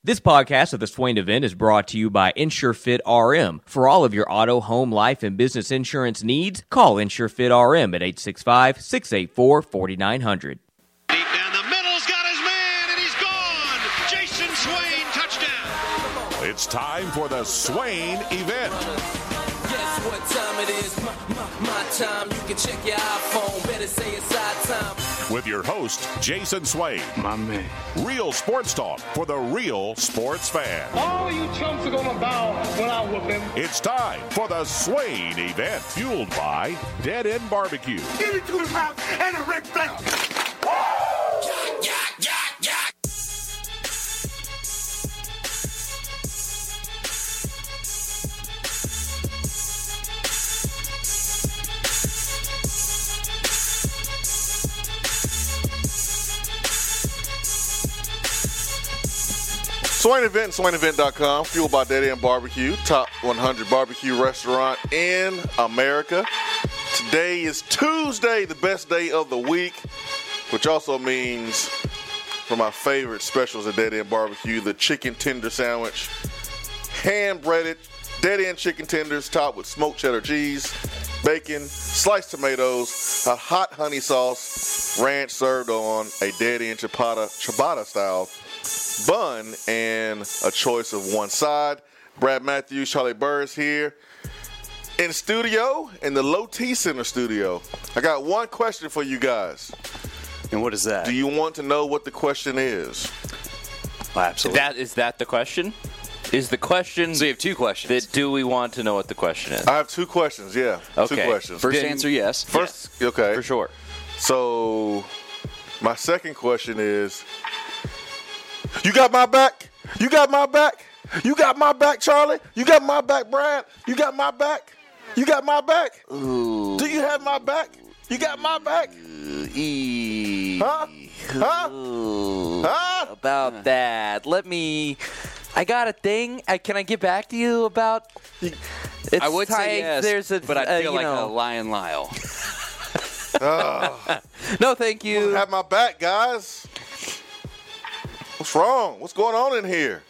This podcast of the Swain event is brought to you by InsureFit RM. For all of your auto, home, life, and business insurance needs, call InsureFit RM at 865-684-4900. Deep down the middle's got his man, and he's gone. Jason Swain, touchdown. It's time for the Swain event. Guess what time it is? My time. You can check your iPhone. Better say it's our time. With your host, Jason Swain. My man. Real sports talk for the real sports fan. All you chumps are gonna bow when I whoop him. It's time for the Swain event, fueled by Dead End Barbecue. Give me 2 pounds and a red flag. Swain Event, SwainEvent.com, fueled by Dead End Barbecue, top 100 barbecue restaurant in America. Today is Tuesday, the best day of the week, which also means for my favorite specials at Dead End Barbecue, the chicken tender sandwich, hand-breaded Dead End chicken tenders topped with smoked cheddar cheese, bacon, sliced tomatoes, a hot honey sauce, ranch served on a Dead End ciabatta style bun, and a choice of one side. Brad Matthews, Charlie Burris here in studio, in the Low T Center studio. I got one question for you guys. And what is that? Do you want to know what the question is? Absolutely. Is that the question? Is the question? So you have two questions. Do we want to know what the question is? I have two questions, yeah. Okay. Two questions. First answer, yes. First, okay. For sure. So, my second question is, you got my back? You got my back? You got my back, Charlie? You got my back, Brad? You got my back? You got my back? Ooh. Do you have my back? You got my back? Huh? Huh? Ooh. Huh? About that. I got a thing. Can I get back to you about? It's I would say yes, but I feel like a lion Lyle. No, thank you. Have my back, guys. What's wrong? What's going on in here?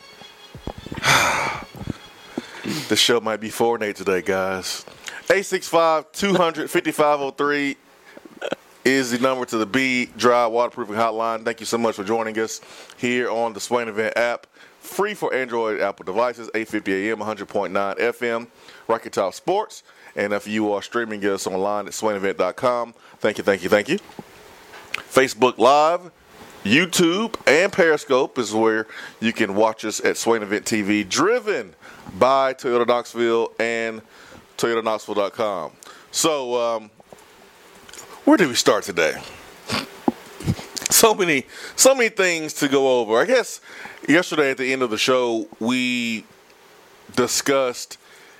This show might be 4 and 8 today, guys. 865-200-5503 is the number to the B Dry Waterproofing Hotline. Thank you so much for joining us here on the Swain Event app. Free for Android Apple devices, 850 AM, 100.9 FM, Rocky Top Sports. And if you are streaming us online at SwainEvent.com, thank you. Facebook Live, YouTube, and Periscope is where you can watch us at Swain Event TV, driven by Toyota Knoxville and ToyotaKnoxville.com. So, where did we start today? So many things to go over. I guess yesterday at the end of the show, we discussed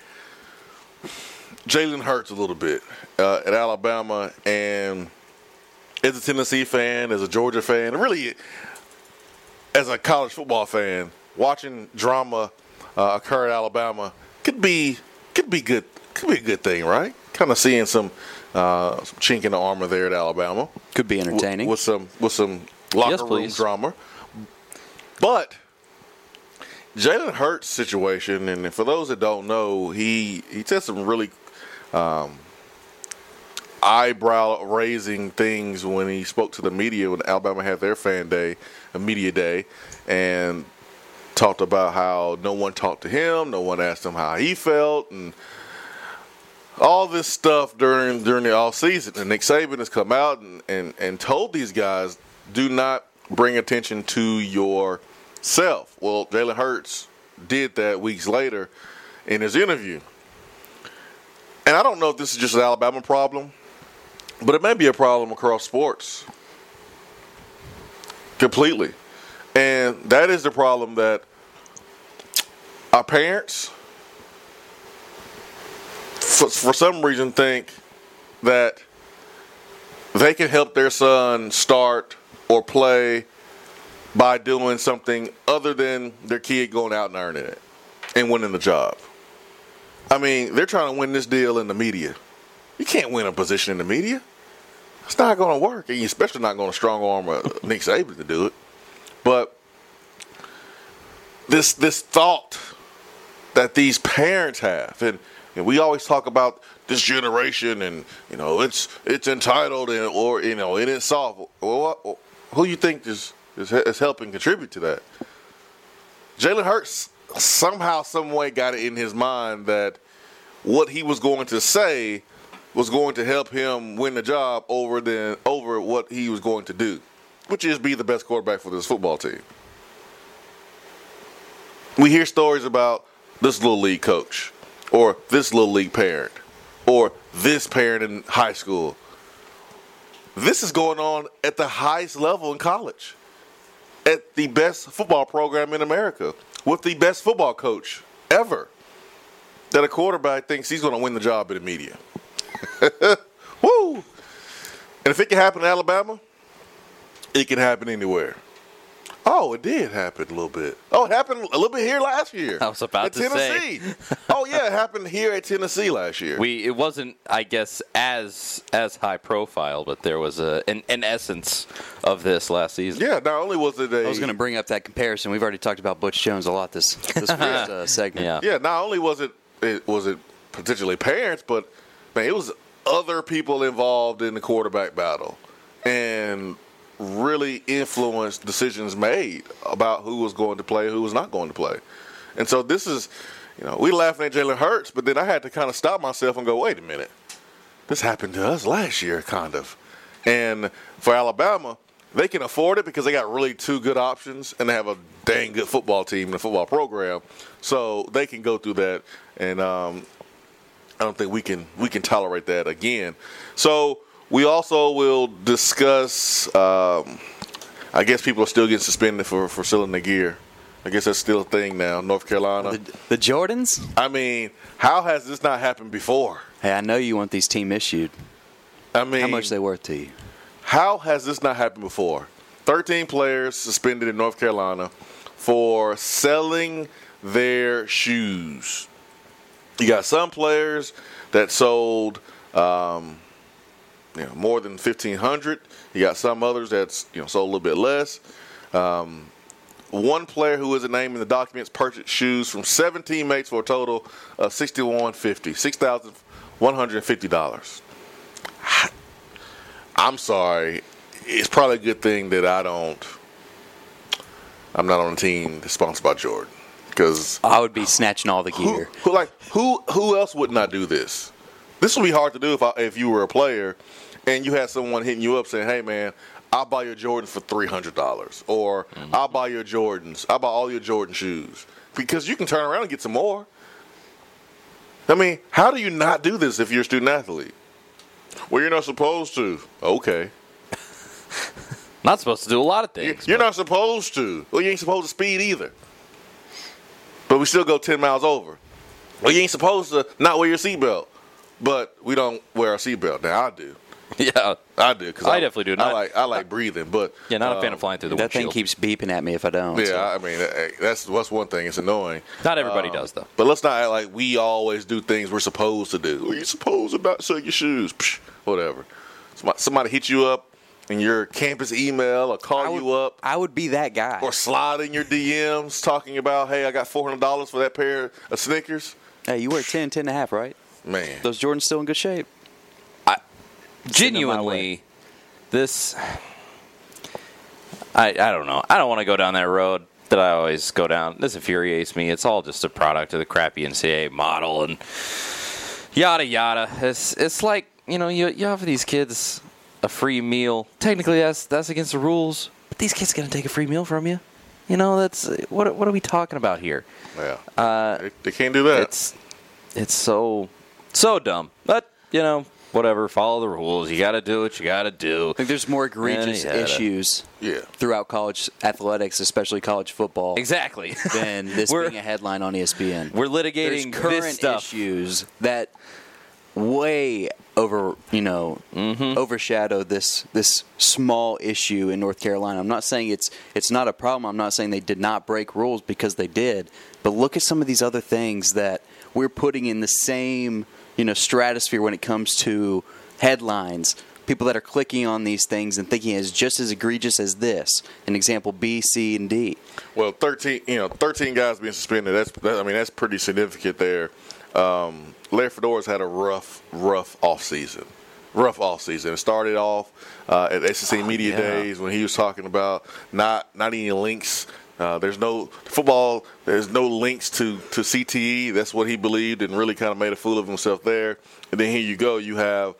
Jalen Hurts a little bit at Alabama, and as a Tennessee fan, as a Georgia fan, really as a college football fan, watching drama occur at Alabama could be good. Could be a good thing, right? Kind of seeing some chink in the armor there at Alabama. Could be entertaining with some locker room drama. But Jalen Hurts' situation, and for those that don't know, he said some really eyebrow-raising things when he spoke to the media when Alabama had their media day, and talked about how no one talked to him, no one asked him how he felt, and all this stuff during the off season. And Nick Saban has come out and told these guys, do not bring attention to yourself. Well, Jalen Hurts did that weeks later in his interview. And I don't know if this is just an Alabama problem, but it may be a problem across sports completely. And that is the problem that our parents, for some reason, think that they can help their son start or play by doing something other than their kid going out and earning it and winning the job. I mean, they're trying to win this deal in the media. You can't win a position in the media. It's not going to work. And you're especially not going to strong arm Nick Saban to do it. But this thought that these parents have, and we always talk about this generation, and it's entitled, or it is soft. Well, who you think is helping contribute to that? Jalen Hurts somehow, some way, got it in his mind that what he was going to say was going to help him win the job over what he was going to do, which is be the best quarterback for this football team. We hear stories about this little league coach, or this little league parent, or this parent in high school. This is going on at the highest level in college, at the best football program in America, with the best football coach ever, that a quarterback thinks he's going to win the job in the media. Woo! And if it can happen in Alabama, it can happen anywhere. Oh, it did happen a little bit. Oh, it happened a little bit here last year. I was about at to Tennessee. say. Oh, yeah, it happened here at Tennessee last year. It wasn't, I guess, as high profile, but there was an essence of this last season. Yeah, not only was it I was going to bring up that comparison. We've already talked about Butch Jones a lot this first segment. Yeah, not only was it potentially parents, but man, it was other people involved in the quarterback battle, and really influenced decisions made about who was going to play, who was not going to play. And so this is, we laughing at Jalen Hurts, but then I had to kind of stop myself and go, wait a minute. This happened to us last year, kind of. And for Alabama, they can afford it because they got really two good options, and they have a dang good football team and a football program. So they can go through that, and I don't think we can tolerate that again. So we also will discuss, I guess people are still getting suspended for selling their gear. I guess that's still a thing now, North Carolina. The Jordans? I mean, how has this not happened before? Hey, I know you want these team issued. I mean, how much they worth to you? How has this not happened before? 13 players suspended in North Carolina for selling their shoes. You got some players that sold more than 1,500. You got some others that's sold a little bit less. One player who isn't named in the documents purchased shoes from 7 teammates for a total of $6,150. I'm sorry. It's probably a good thing that I'm not on a team that's sponsored by Jordan, because I would be snatching all the gear. Who else would not do this? This would be hard to do if you were a player and you had someone hitting you up saying, "Hey man, I'll buy your Jordans for $300," or "I'll buy your Jordans. I'll buy all your Jordan shoes," because you can turn around and get some more. I mean, how do you not do this if you're a student athlete? Well, you're not supposed to. Okay. Not supposed to do a lot of things. You're not supposed to. Well, you ain't supposed to speed either. But we still go 10 miles over. Well, you ain't supposed to not wear your seatbelt. But we don't wear our seatbelt. Now, I do. Yeah. I do. Cause I definitely do. I like breathing. But not a fan of flying through the windshield. That thing keeps beeping at me if I don't. Yeah, so. I mean, that's one thing. It's annoying. Not everybody does, though. But let's not act like we always do things we're supposed to do. Well, you're supposed to not sell your shoes. Psh, whatever. Somebody hit you up in your campus email or call you up. I would be that guy. Or slide in your DMs talking about, hey, I got $400 for that pair of Snickers. Hey, you wear 10 and a half, right? Man. Those Jordans still in good shape? Genuinely, this, I don't know. I don't want to go down that road that I always go down. This infuriates me. It's all just a product of the crappy NCAA model and yada, yada. It's like, you offer these kids a free meal. Technically, that's against the rules. But these kids going to take a free meal from you. That's what are we talking about here? Yeah. They can't do that. It's so dumb. But, whatever, follow the rules. You got to do what you got to do. I think there's more egregious issues throughout college athletics, especially college football. Exactly. Than this being a headline on ESPN. We're litigating current this stuff. issues that way overshadow this small issue in North Carolina. I'm not saying it's not a problem. I'm not saying they did not break rules, because they did. But look at some of these other things that we're putting in the same stratosphere when it comes to headlines. people that are clicking on these things and thinking it's just as egregious as this. An example B, C, and D. Well, 13 guys being suspended. That's pretty significant there. Larry Fedora's had a rough offseason. It started off at SEC Media Days when he was talking about not any links. There's no links to CTE. That's what he believed, and really kind of made a fool of himself there. And then here you go. You have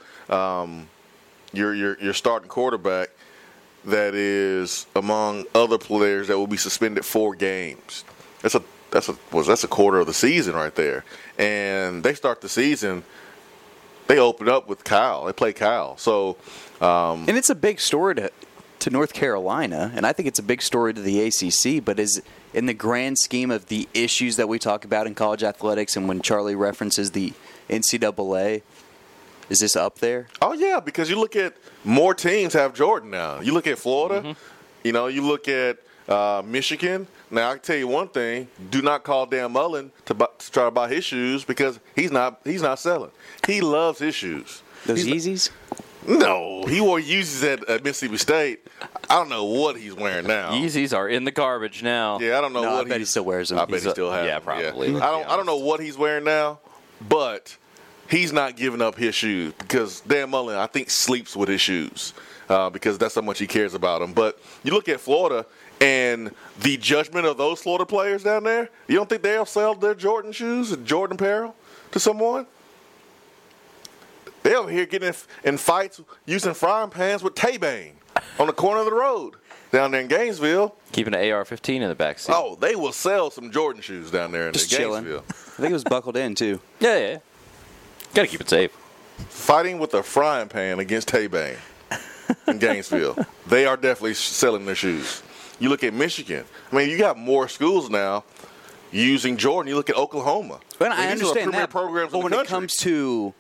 your starting quarterback that is among other players that will be suspended 4 games. That's a quarter of the season right there. And they start the season. They open up with Kyle. They play Kyle. So, and it's a big story to North Carolina, and I think it's a big story to the ACC. But is in the grand scheme of the issues that we talk about in college athletics, and when Charlie references the NCAA, is this up there? Oh yeah, because you look at more teams have Jordan now. You look at Florida. You look at Michigan. Now I can tell you one thing: do not call Dan Mullen to try to buy his shoes because he's not selling. He loves his shoes. Those Yeezys? No, he wore Yeezys at Mississippi State. I don't know what he's wearing now. Yeezys are in the garbage now. Yeah, I don't know what I bet he still wears them. I bet he still has. Yeah, them. probably. Yeah. I don't know what he's wearing now, but he's not giving up his shoes because Dan Mullen, I think, sleeps with his shoes because that's how much he cares about them. But you look at Florida and the judgment of those Florida players down there, you don't think they'll sell their Jordan shoes, Jordan apparel to someone? They're over here getting in fights using frying pans with Tay-Bang on the corner of the road down there in Gainesville. Keeping an AR-15 in the backseat. Oh, they will sell some Jordan shoes down there in Just Gainesville. chilling. I think it was buckled in, too. Yeah. Got to keep it safe. Fighting with a frying pan against Tay-Bang in Gainesville. They are definitely selling their shoes. You look at Michigan. I mean, you got more schools now using Jordan. You look at Oklahoma. But I These are the understand premier that. programs But in the when it country. comes to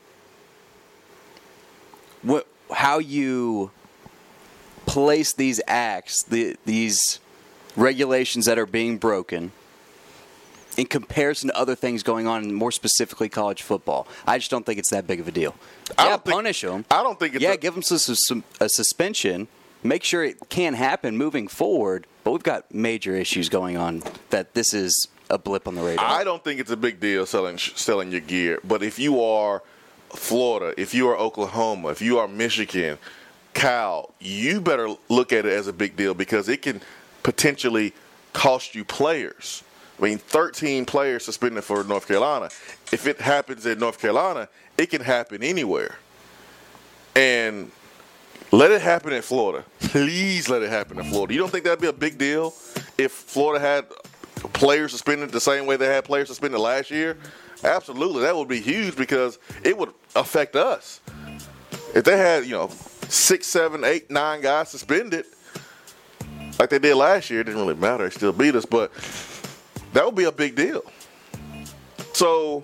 how you place these acts, these regulations that are being broken, in comparison to other things going on, more specifically college football, I just don't think it's that big of a deal. Punish them. I don't think it's give them a suspension. Make sure it can't happen moving forward. But we've got major issues going on that this is a blip on the radar. I don't think it's a big deal selling your gear. But if you are Florida, if you are Oklahoma, if you are Michigan, Cal, you better look at it as a big deal because it can potentially cost you players. I mean, 13 players suspended for North Carolina. If it happens in North Carolina, it can happen anywhere. And let it happen in Florida. Please let it happen in Florida. You don't think that'd be a big deal if Florida had players suspended the same way they had players suspended last year? Absolutely. That would be huge because it would affect us. If they had, 6, 7, 8, 9 guys suspended like they did last year, it didn't really matter. They still beat us, but that would be a big deal. So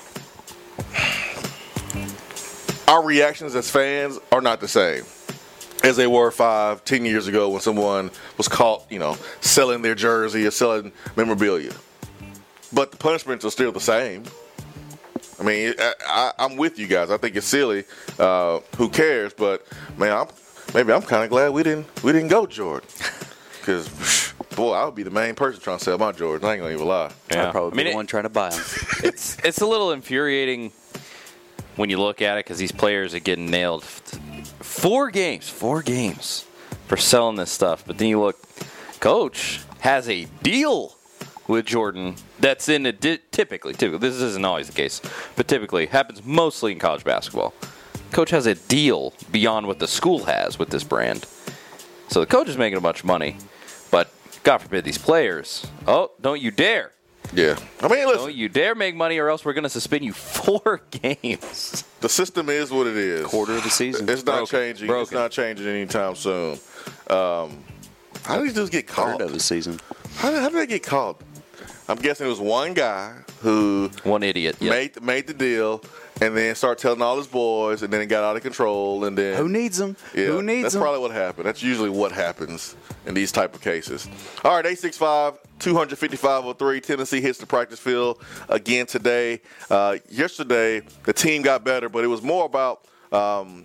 our reactions as fans are not the same as they were 5, 10 years ago when someone was caught, selling their jersey or selling memorabilia. But the punishments are still the same. I mean, I'm with you guys. I think it's silly. Who cares? But man, I'm kind of glad we didn't go Jordan, because boy, I would be the main person trying to sell my Jordans. I ain't gonna even lie. I'd probably be the one trying to buy them. It's a little infuriating when you look at it because these players are getting nailed. 4 games for selling this stuff. But then you look, Coach has a deal with Jordan that's in a typically, this isn't always the case, but typically happens mostly in college basketball. Coach has a deal beyond what the school has with this brand. So the coach is making a bunch of money, but God forbid these players, don't you dare. Yeah. I mean, listen. Don't you dare make money or else we're going to suspend you 4 games. The system is what it is. Quarter of the season. It's not changing. It's not changing anytime soon. How did these dudes get caught? Third of the season. How did they get caught? I'm guessing it was one guy who idiot made the deal and then started telling all his boys, and then it got out of control. And then who needs them? Yeah, who needs that's them? probably what happened. That's usually what happens in these type of cases. All right, 865-255-03. Tennessee hits the practice field again today. Yesterday, the team got better, but it was more about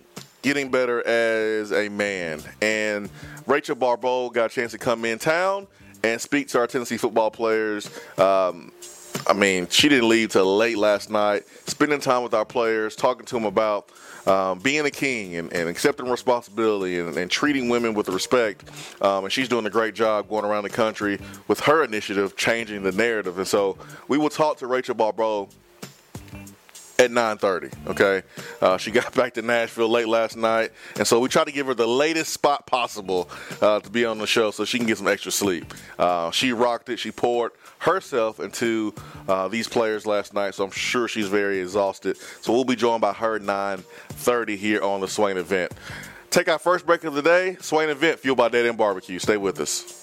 getting better as a man. And Rachel Barbeau got a chance to come in town and speak to our Tennessee football players. She didn't leave till late last night, spending time with our players, talking to them about being a king and accepting responsibility and treating women with respect. And she's doing a great job going around the country with her initiative, changing the narrative. And so we will talk to Rachel Barbeau at 9:30, okay? She got back to Nashville late last night, and so we tried to give her the latest spot possible to be on the show so she can get some extra sleep. She rocked it. She poured herself into these players last night, so I'm sure she's very exhausted. So we'll be joined by her at 9:30 here on the Swain Event. Take our first break of the day. Swain Event, fueled by Dead End Barbecue. Stay with us.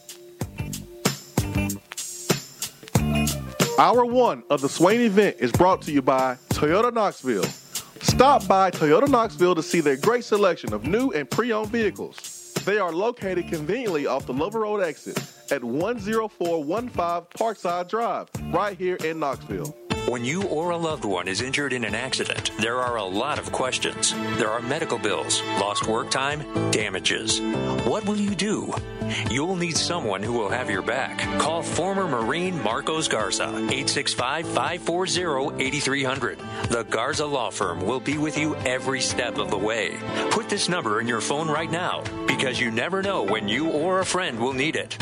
Hour one of the Swain Event is brought to you by Toyota Knoxville. Stop by Toyota Knoxville to see their great selection of new and pre-owned vehicles. They are located conveniently off the Lover Road exit at 10415 Parkside Drive, right here in Knoxville. When you or a loved one is injured in an accident, there are a lot of questions. There are medical bills, lost work time, damages. What will you do? You'll need someone who will have your back. Call former Marine Marcos Garza, 865-540-8300. The Garza Law Firm will be with you every step of the way. Put this number in your phone right now, because you never know when you or a friend will need it.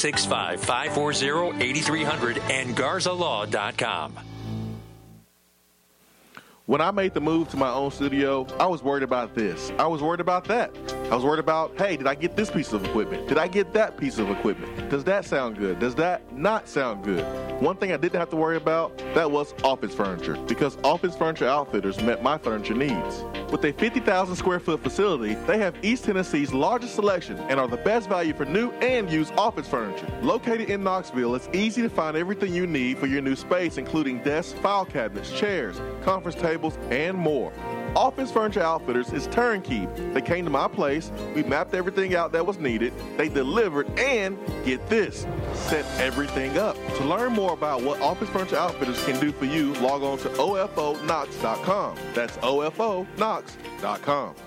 865-540-8300 and GarzaLaw.com. When I made the move to my own studio, I was worried about this. I was worried about that. I was worried about, hey, did I get this piece of equipment? Did I get that piece of equipment? Does that sound good? Does that not sound good? One thing I didn't have to worry about, that was office furniture, because Office Furniture Outfitters met my furniture needs. With a 50,000 square foot facility, they have East Tennessee's largest selection and are the best value for new and used office furniture. Located in Knoxville, it's easy to find everything you need for your new space, including desks, file cabinets, chairs, conference tables, and more. Office Furniture Outfitters is turnkey. They came to my place, we mapped everything out that was needed, they delivered, and get this, set everything up. To learn more about what Office Furniture Outfitters can do for you, log on to OFOKnox.com. That's OFOKnox.com.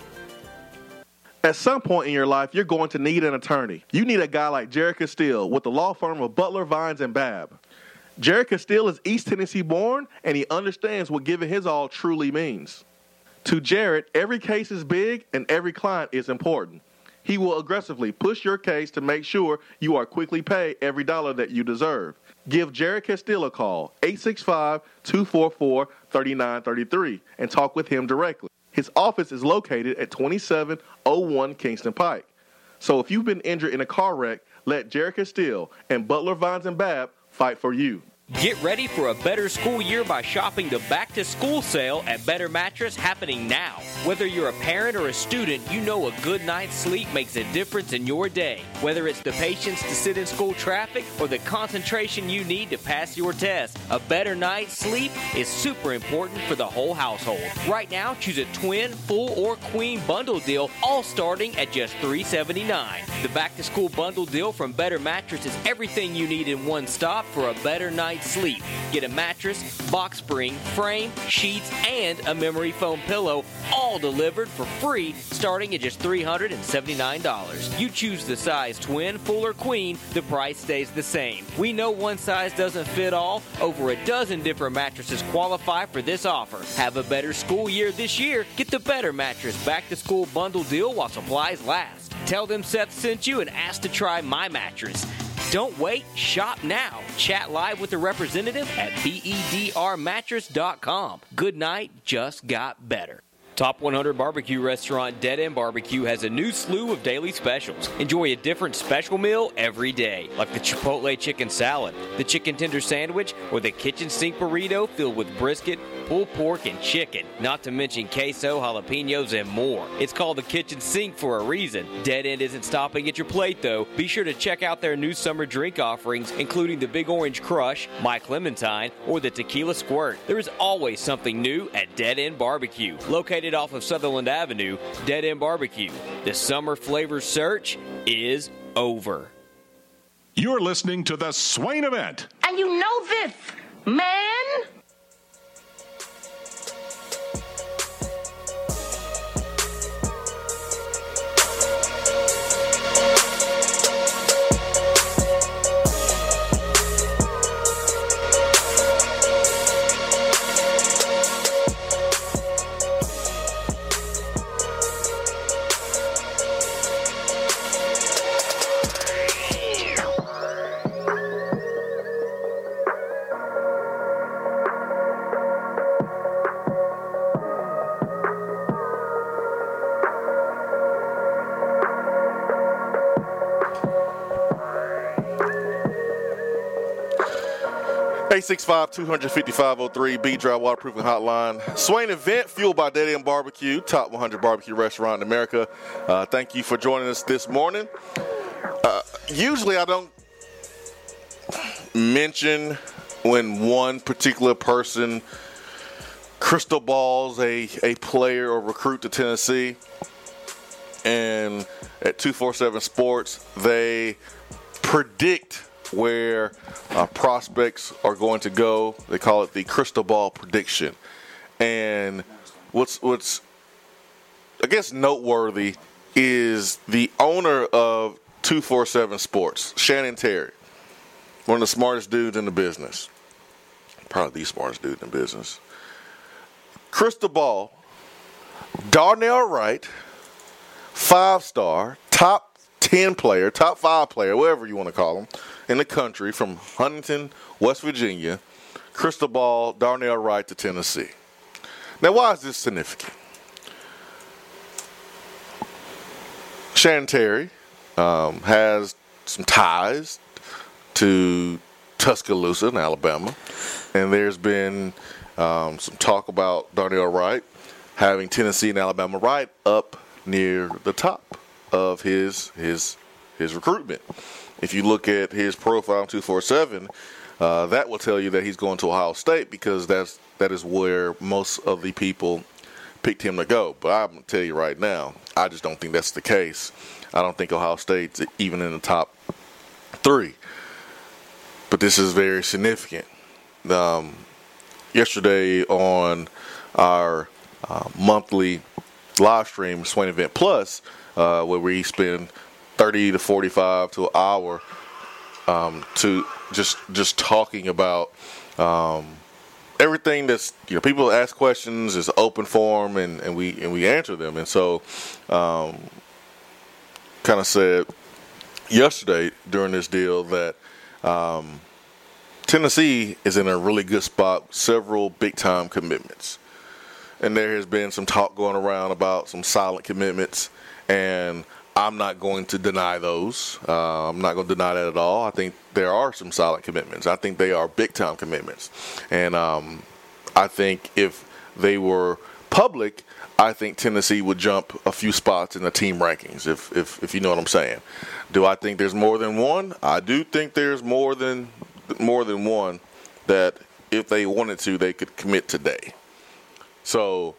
At some point in your life, you're going to need an attorney. You need a guy like Jared Castile with the law firm of Butler, Vines, and Babb. Jared Castile is East Tennessee born, and he understands what giving his all truly means. To Jared, every case is big and every client is important. He will aggressively push your case to make sure you are quickly paid every dollar that you deserve. Give Jared Castile a call, 865-244-3933, and talk with him directly. His office is located at 2701 Kingston Pike. So if you've been injured in a car wreck, let Jared Castile and Butler, Vines, and Babb fight for you. Get ready for a better school year by shopping the Back to School sale at Better Mattress happening now. Whether you're a parent or a student, you know a good night's sleep makes a difference in your day. Whether it's the patience to sit in school traffic or the concentration you need to pass your test, a better night's sleep is super important for the whole household. Right now, choose a twin, full, or queen bundle deal, all starting at just $379. The Back to School bundle deal from Better Mattress is everything you need in one stop for a better night's sleep. Get a mattress, box spring, frame, sheets, and a memory foam pillow, all delivered for free, starting at just $379. You choose the size twin, full, or queen, the price stays the same. We know one size doesn't fit all. Over a dozen different mattresses qualify for this offer. Have a better school year this year. Get the Better Mattress Back to School bundle deal while supplies last. Tell them Seth sent you and ask to try my mattress. Don't wait, shop now. Chat live with a representative at bedrmattress.com. Good night just got better. Top 100 barbecue restaurant Dead End Barbecue has a new slew of daily specials. Enjoy a different special meal every day, like the Chipotle chicken salad, the chicken tender sandwich, or the kitchen sink burrito filled with brisket, pulled pork, and chicken, not to mention queso, jalapenos, and more. It's called the kitchen sink for a reason. Dead End isn't stopping at your plate, though. Be sure to check out their new summer drink offerings, including the Big Orange Crush, Mike Clementine, or the Tequila Squirt. There is always something new at Dead End Barbecue. Located off of Sutherland Avenue, Dead End Barbecue. The summer flavor search is over. You're listening to the Swain Event. And you know this, man. 865-250-503, B-Dry Waterproofing Hotline. Swain Event, fueled by Dead End Barbecue, top 100 barbecue restaurant in America. Thank you for joining us this morning. Usually I don't mention when one particular person crystal balls a player or recruit to Tennessee. And at 247 Sports, they predict where prospects are going to go. They call it the crystal ball prediction. And what's I guess noteworthy is the owner of 247 Sports, Shannon Terry, one of the smartest dudes in the business, probably the smartest dude in the business. Crystal ball, Darnell Wright, 5-star, top 10 player, top 5 player, whatever you want to call him, in the country from Huntington, West Virginia. Crystal ball, Darnell Wright to Tennessee. Now, why is this significant? Shannon Terry has some ties to Tuscaloosa in Alabama, and there's been some talk about Darnell Wright having Tennessee and Alabama right up near the top of his recruitment. If you look at his profile on 247, that will tell you that he's going to Ohio State because that is where most of the people picked him to go. But I'm going to tell you right now, I just don't think that's the case. I don't think Ohio State's even in the top 3. But this is very significant. Yesterday on our monthly live stream, Swain Event Plus, where we spend 30 to 45 to an hour to just talking about everything that's, people ask questions, it's open forum, and we answer them. And so kind of said yesterday during this deal that Tennessee is in a really good spot, several big-time commitments. And there has been some talk going around about some silent commitments, and I'm not going to deny those. I'm not going to deny that at all. I think there are some silent commitments. I think they are big-time commitments. And I think if they were public, I think Tennessee would jump a few spots in the team rankings, if you know what I'm saying. Do I think there's more than one? I do think there's more than one that if they wanted to, they could commit today. So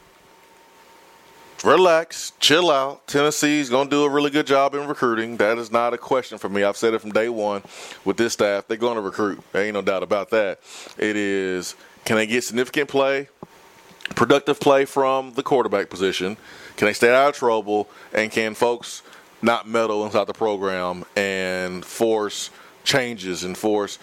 relax, chill out. Tennessee's going to do a really good job in recruiting. That is not a question for me. I've said it from day one with this staff. They're going to recruit. There ain't no doubt about that. It is, can they get significant play, productive play from the quarterback position? Can they stay out of trouble? And can folks not meddle inside the program and force changes and force,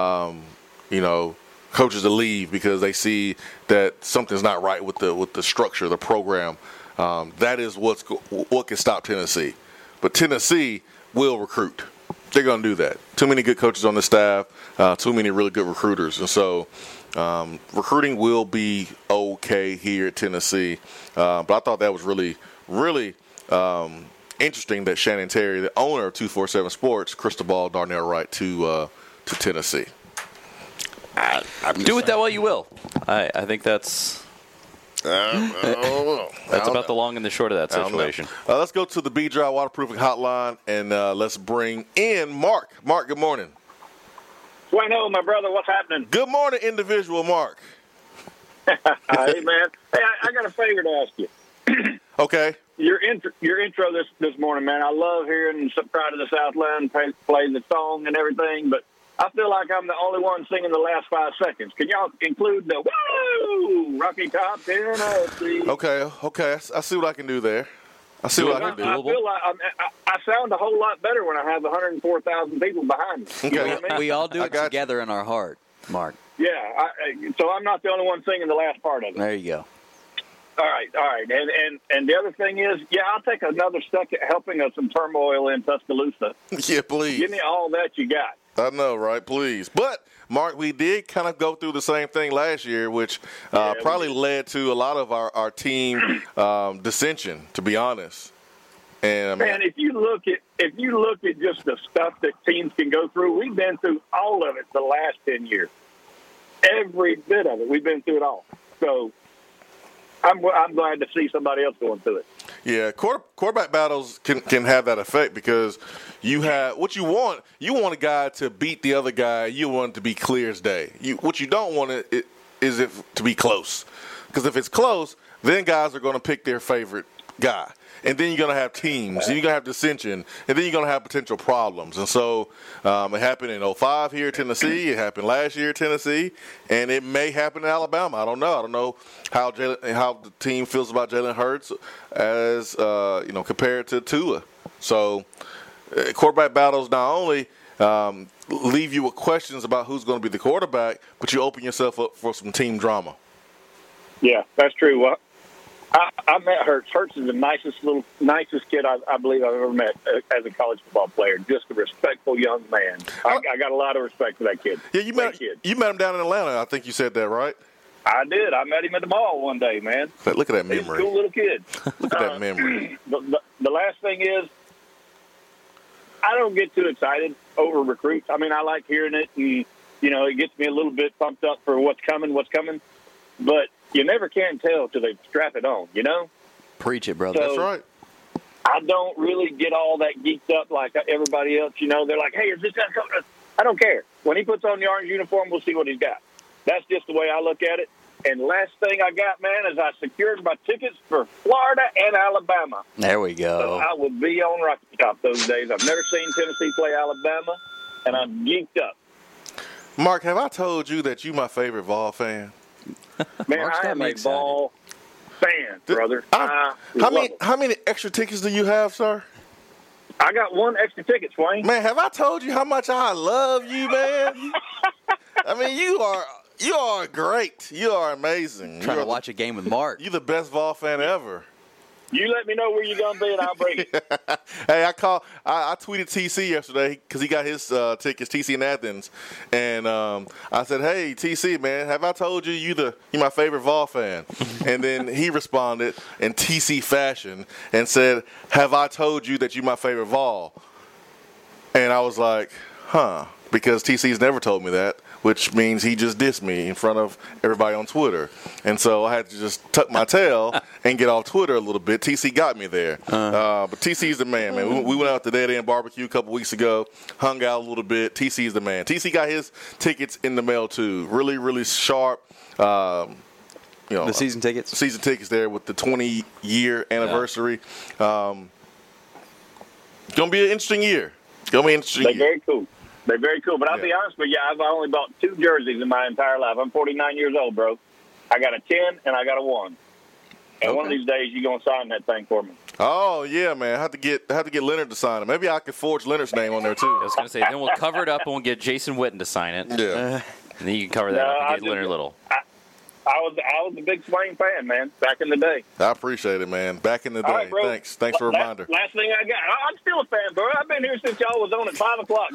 coaches to leave because they see that something's not right with the structure of the program? That is what can stop Tennessee. But Tennessee will recruit. They're going to do that. Too many good coaches on the staff, too many really good recruiters. And so recruiting will be okay here at Tennessee. But I thought that was really, really interesting that Shannon Terry, the owner of 247 Sports, crystal ball Darnell Wright to Tennessee. Do with that what you will. I think that's about the long and the short of that situation. Let's go to the B-Dry Waterproofing Hotline, and let's bring in Mark. Mark, good morning. Bueno, my brother, what's happening? Good morning, individual Mark. Hey, man. Hey, I got a favor to ask you. Okay. Your intro this morning, man. I love hearing Pride of the Southland play the song and everything, but I feel like I'm the only one singing the last 5 seconds. Can y'all include the woo Rocky Top Tennessee? Okay. I see what I can do there. I see what I can do. I feel like I sound a whole lot better when I have 104,000 people behind me. Okay. You know what I mean? We all do it together in our heart, Mark. Yeah, so I'm not the only one singing the last part of it. There you go. All right. And the other thing is, I'll take another second helping us some turmoil in Tuscaloosa. Yeah, please. Give me all that you got. I know, right? Please. But, Mark, we did kind of go through the same thing last year, which probably led to a lot of our team dissension, to be honest. And man, if you look at just the stuff that teams can go through, we've been through all of it the last 10 years. Every bit of it. We've been through it all. So I'm glad to see somebody else going through it. Yeah, quarterback battles can have that effect because you have what you want. You want a guy to beat the other guy. You want it to be clear as day. What you don't want is it to be close, because if it's close, then guys are going to pick their favorite guy. And then you're going to have teams, and you're going to have dissension, and then you're going to have potential problems. And so it happened in 2005 here in Tennessee. It happened last year in Tennessee, and it may happen in Alabama. I don't know. I don't know how the team feels about Jalen Hurts as compared to Tua. So quarterback battles not only leave you with questions about who's going to be the quarterback, but you open yourself up for some team drama. Yeah, that's true. Well, I met Hurts. Hurts is the nicest kid I believe I've ever met as a college football player. Just a respectful young man. I got a lot of respect for that kid. Yeah, you met him down in Atlanta. I think you said that, right? I did. I met him at the mall one day, man. Look at that memory. He's a cool little kid. Look at that memory. The last thing is, I don't get too excited over recruits. I mean, I like hearing it, and it gets me a little bit pumped up for what's coming. But you never can tell till they strap it on, Preach it, brother. So, that's right. I don't really get all that geeked up like everybody else. They're like, hey, is this guy coming? I don't care. When he puts on the orange uniform, we'll see what he's got. That's just the way I look at it. And last thing I got, man, is I secured my tickets for Florida and Alabama. There we go. So I will be on Rocky Top those days. I've never seen Tennessee play Alabama, and I'm geeked up. Mark, have I told you that you my favorite Vol fan? Man, I am a Vol fan, brother. How many extra tickets do you have, sir? I got one extra ticket, Swain. Man, have I told you how much I love you, man? I mean, you are great. You are amazing. Trying to watch a game with Mark. You're the best Vol fan ever. You let me know where you're going to be, and I'll bring it. Hey, I tweeted TC yesterday because he got his tickets, TC in Athens. And I said, hey, TC, man, have I told you you're my favorite Vol fan? And then he responded in TC fashion and said, have I told you that you're my favorite Vol? And I was like, because TC's never told me that, which means he just dissed me in front of everybody on Twitter. And so I had to just tuck my tail and get off Twitter a little bit. TC got me there. But TC's the man, man. We went out to Dead End Barbecue a couple weeks ago, hung out a little bit. TC's the man. TC got his tickets in the mail, too. Really, really sharp. The season tickets? Season tickets there with the 20-year anniversary. It's going to be an interesting year. They're very cool. They're very cool. But I'll be honest with you, I've only bought 2 jerseys in my entire life. I'm 49 years old, bro. I got a 10 and I got a 1. And one of these days you're going to sign that thing for me. Oh, yeah, man. I have to get Leonard to sign it. Maybe I could forge Leonard's name on there, too. I was going to say, then we'll cover it up and we'll get Jason Witten to sign it. Yeah. And then you can cover that up and get Leonard Little. I was a big Swain fan, man, back in the day. I appreciate it, man. Back in the day. All right, bro. Thanks for the reminder. Last thing I got. I'm still a fan, bro. I've been here since y'all was on at 5 o'clock.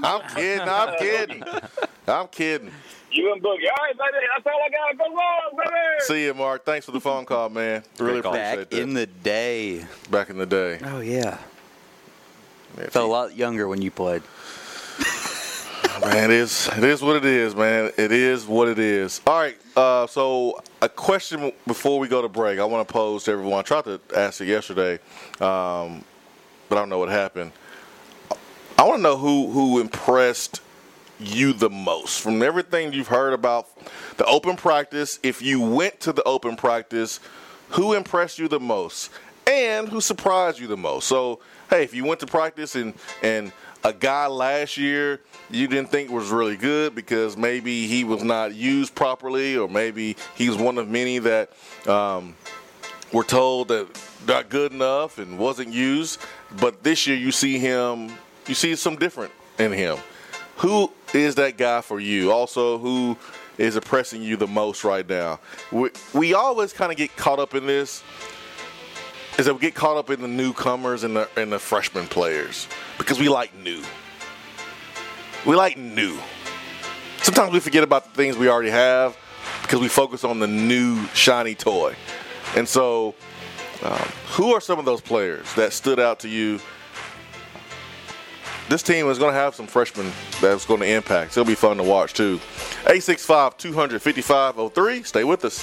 I'm kidding. You and Boogie. All right, baby. That's all I got. Go on, baby. See you, Mark. Thanks for the phone call, man. Really appreciate that. Back in the day. Back in the day. Oh, yeah. Felt a lot younger when you played. Man, it is what it is, man. It is what it is. All right, so a question before we go to break I want to pose to everyone. I tried to ask it yesterday, but I don't know what happened. I want to know who impressed you the most from everything you've heard about the open practice. If you went to the open practice, who impressed you the most and who surprised you the most? So, hey, if you went to practice and a guy last year you didn't think was really good because maybe he was not used properly, or maybe he was one of many that were told that not good enough and wasn't used. But this year you see some different in him. Who is that guy for you? Also, who is impressing you the most right now? We always kind of get caught up in this. Is that we get caught up in the newcomers and the freshman players because we like new. We like new. Sometimes we forget about the things we already have because we focus on the new shiny toy. And so, who are some of those players that stood out to you this team is going to have some freshmen that's going to impact. It'll be fun to watch, too. 865-200-5503. Stay with us.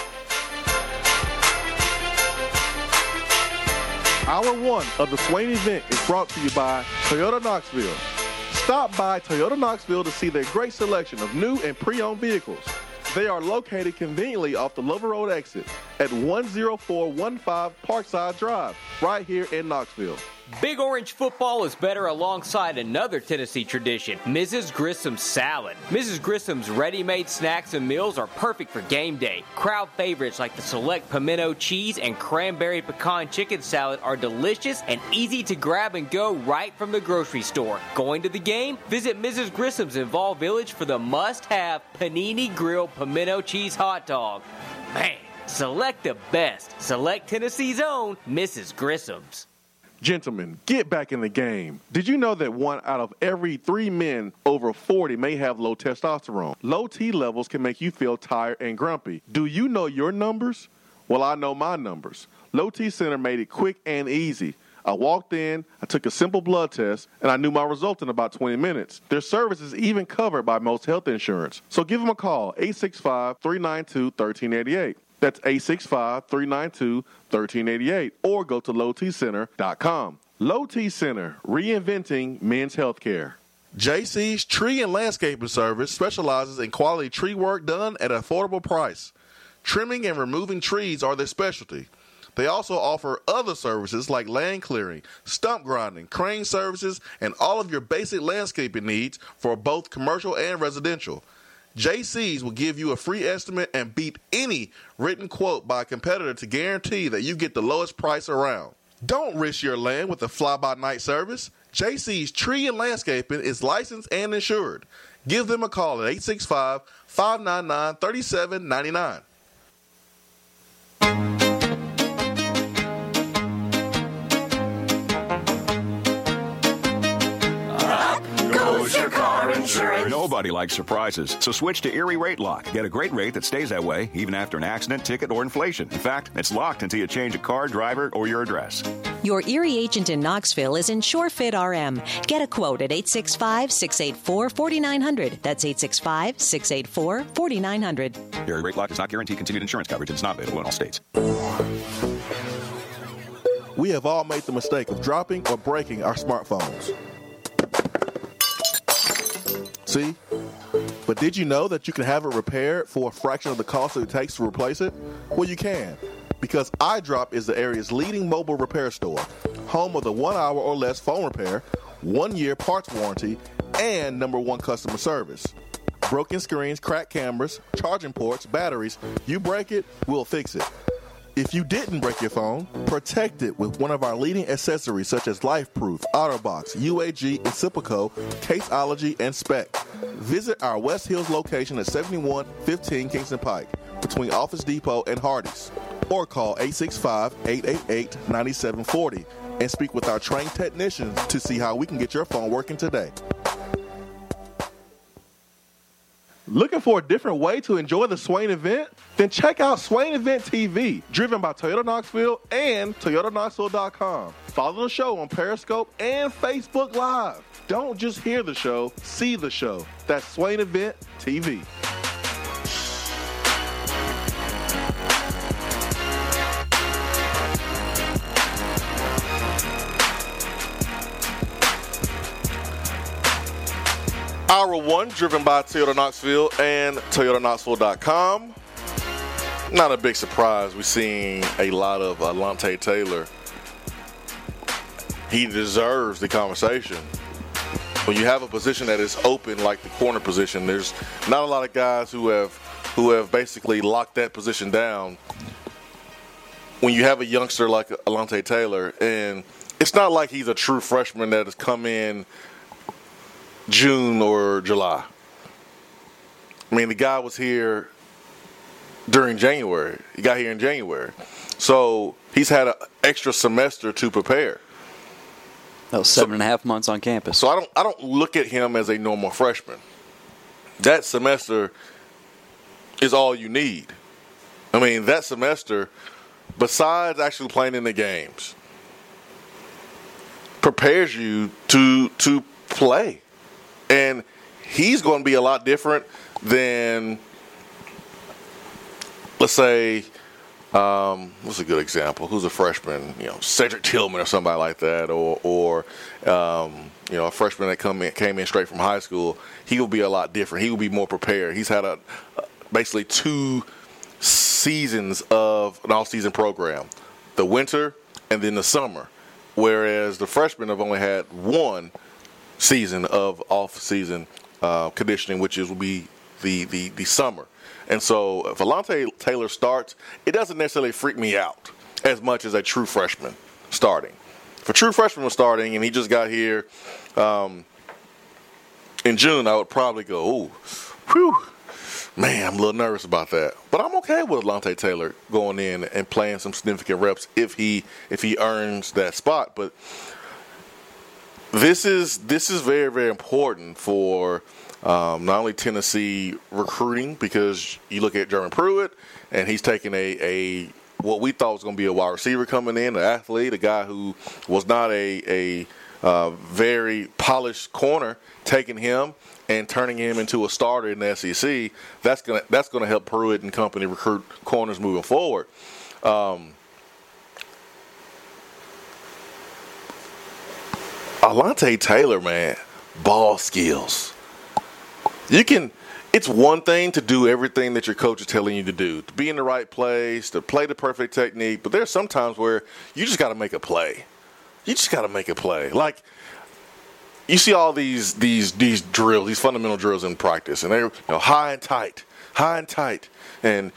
Hour one of the Swain event is brought to you by Toyota Knoxville. Stop by Toyota Knoxville to see their great selection of new and pre-owned vehicles. They are located conveniently off the Lover Road exit at 10415 Parkside Drive, right here in Knoxville. Big Orange football is better alongside another Tennessee tradition, Mrs. Grissom's salad. Mrs. Grissom's ready-made snacks and meals are perfect for game day. Crowd favorites like the select pimento cheese and cranberry pecan chicken salad are delicious and easy to grab and go right from the grocery store. Going to the game? Visit Mrs. Grissom's in Vol Village for the must-have panini grilled pimento cheese hot dog. Man, select the best. Select Tennessee's own Mrs. Grissom's. Gentlemen, get back in the game. Did you know that 1 out of every 3 men over 40 may have low testosterone? Low T levels can make you feel tired and grumpy. Do you know your numbers? Well, I know my numbers. Low T Center made it quick and easy. I walked in, I took a simple blood test, and I knew my result in about 20 minutes. Their service is even covered by most health insurance. So give them a call, 865-392-1388. That's 865-392-1388, or go to lowtcenter.com. Low T Center, reinventing men's healthcare. JC's Tree and Landscaping Service specializes in quality tree work done at an affordable price. Trimming and removing trees are their specialty. They also offer other services like land clearing, stump grinding, crane services, and all of your basic landscaping needs for both commercial and residential. JC's will give you a free estimate and beat any written quote by a competitor to guarantee that you get the lowest price around. Don't risk your land with a fly-by-night service. JC's Tree and Landscaping is licensed and insured. Give them a call at 865-599-3799. Your car insurance. Nobody likes surprises, so switch to Erie Rate Lock. Get a great rate that stays that way even after an accident, ticket, or inflation. In fact, it's locked until you change a car, driver, or your address. Your Erie agent in Knoxville is InsureFit RM. Get a quote at 865-684-4900. That's 865-684-4900. Erie Rate Lock does not guarantee continued insurance coverage and is not available in all states. We have all made the mistake of dropping or breaking our smartphones. See? But did you know that you can have it repaired for a fraction of the cost that it takes to replace it? Well, you can, because iDrop is the area's leading mobile repair store, home of the 1 hour or less phone repair, 1 year parts warranty, and #1 customer service. Broken screens, cracked cameras, charging ports, batteries, you break it, we'll fix it. If you didn't break your phone, protect it with one of our leading accessories such as LifeProof, OtterBox, UAG, Incipico, Caseology, and Spec. Visit our West Hills location at 7115 Kingston Pike between Office Depot and Hardee's, or call 865-888-9740 and speak with our trained technicians to see how we can get your phone working today. Looking for a different way to enjoy the Swain event? Then check out Swain Event TV, driven by Toyota Knoxville and ToyotaKnoxville.com. Follow the show on Periscope and Facebook Live. Don't just hear the show, see the show. That's Swain Event TV. Hour one, driven by Toyota Knoxville and ToyotaKnoxville.com. Not a big surprise. We're seeing a lot of Alontae Taylor. He deserves the conversation. When you have a position that is open like the corner position, there's not a lot of guys who have basically locked that position down. When you have a youngster like Alontae Taylor, and it's not like he's a true freshman that has come in June or July. I mean, the guy was here during January. He got here in January. So he's had an extra semester to prepare. That was 7.5 months on campus. So I don't look at him as a normal freshman. That semester is all you need. I mean, that semester, besides actually playing in the games, prepares you to play. And he's going to be a lot different than, let's say, what's a good example? Who's a freshman? Cedric Tillman or somebody like that, or a freshman that came in straight from high school. He will be a lot different. He will be more prepared. He's had basically 2 seasons of an all-season program, the winter and then the summer, whereas the freshmen have only had 1 season of off-season conditioning, which will be the summer. And so if Alontae Taylor starts, it doesn't necessarily freak me out as much as a true freshman starting. If a true freshman was starting and he just got here in June, I would probably go, ooh, whew, man, I'm a little nervous about that. But I'm okay with Alontae Taylor going in and playing some significant reps if he earns that spot. But this is very, very important for not only Tennessee recruiting, because you look at Jeremy Pruitt, and he's taking a what we thought was going to be a wide receiver coming in, an athlete, a guy who was not a very polished corner, taking him and turning him into a starter in the SEC. That's gonna help Pruitt and company recruit corners moving forward. Alontae Taylor, man, ball skills. It's one thing to do everything that your coach is telling you to do, to be in the right place, to play the perfect technique, but there's some times where you just got to make a play. Like, you see all these drills, these fundamental drills in practice, and they're high and tight, and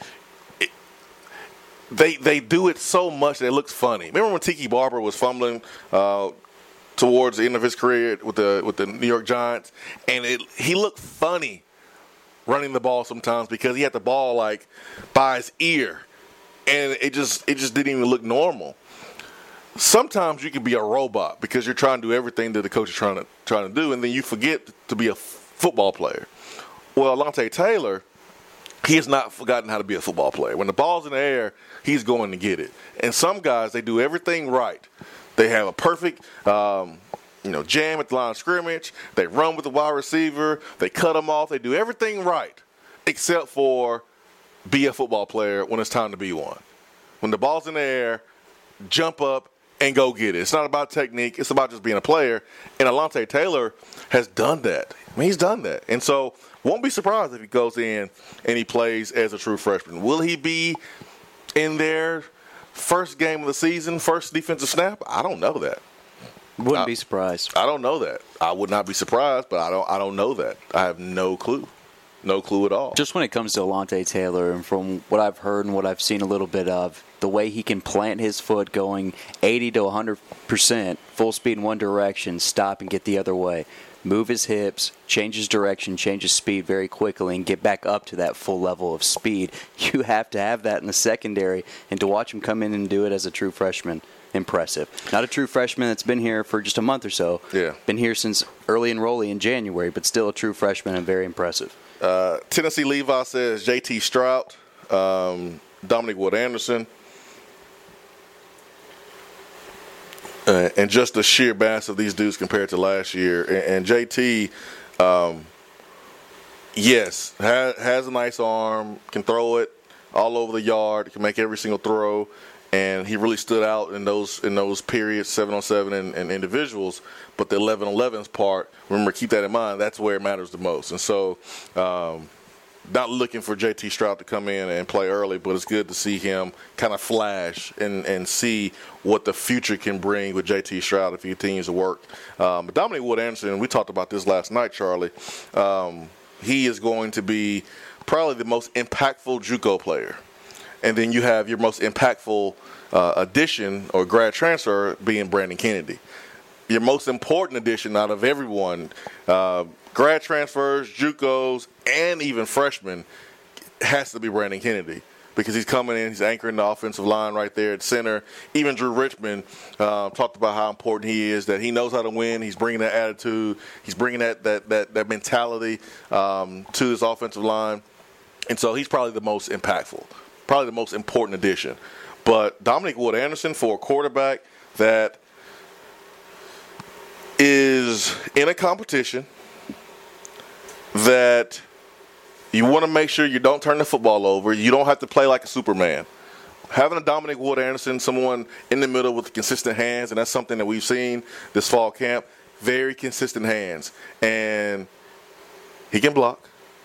they do it so much that it looks funny. Remember when Tiki Barber was fumbling towards the end of his career with the New York Giants, and he looked funny running the ball sometimes because he had the ball like by his ear, and it just didn't even look normal. Sometimes you can be a robot because you're trying to do everything that the coach is trying to do, and then you forget to be a football player. Well, Alontae Taylor, he has not forgotten how to be a football player. When the ball's in the air, he's going to get it. And some guys, they do everything right. They have a perfect, jam at the line of scrimmage. They run with the wide receiver. They cut them off. They do everything right, except for be a football player when it's time to be one. When the ball's in the air, jump up and go get it. It's not about technique. It's about just being a player. And Alontae Taylor has done that. I mean, he's done that. And so won't be surprised if he goes in and he plays as a true freshman. Will he be in there first game of the season, first defensive snap? I don't know that. Wouldn't be surprised. I don't know that. I would not be surprised, but I don't know that. I have no clue. No clue at all. Just when it comes to Alontae Taylor, and from what I've heard and what I've seen a little bit of, the way he can plant his foot going 80 to 100%, full speed in one direction, stop and get the other way, move his hips, change his direction, change his speed very quickly, and get back up to that full level of speed. You have to have that in the secondary, and to watch him come in and do it as a true freshman, impressive. Not a true freshman that's been here for just a month or so. Yeah. Been here since early enrollee in January, but still a true freshman and very impressive. Tennessee Levi says J.T. Strout, Dominic Wood-Anderson, and just the sheer mass of these dudes compared to last year. And J.T., yes, has a nice arm, can throw it all over the yard, can make every single throw, and he really stood out in those periods, 7-on-7 and individuals. But the 11-on-11s part, remember, keep that in mind, that's where it matters the most. And so not looking for J.T. Strout to come in and play early, but it's good to see him kind of flash and see what the future can bring with J.T. Strout if he continues to work. But Dominic Wood-Anderson, we talked about this last night, Charlie, he is going to be probably the most impactful JUCO player. And then you have your most impactful addition or grad transfer being Brandon Kennedy. Your most important addition out of everyone, grad transfers, JUCOs, and even freshmen, has to be Brandon Kennedy because he's coming in, he's anchoring the offensive line right there at center. Even Drew Richmond talked about how important he is, that he knows how to win. He's bringing that attitude. He's bringing that mentality to this offensive line. And so he's probably the most impactful, probably the most important addition. But Dominic Wood-Anderson, for a quarterback that is is in a competition that you want to make sure you don't turn the football over. You don't have to play like a Superman. Having a Dominic Wood-Anderson, someone in the middle with consistent hands, and that's something that we've seen this fall camp, very consistent hands. And he can block.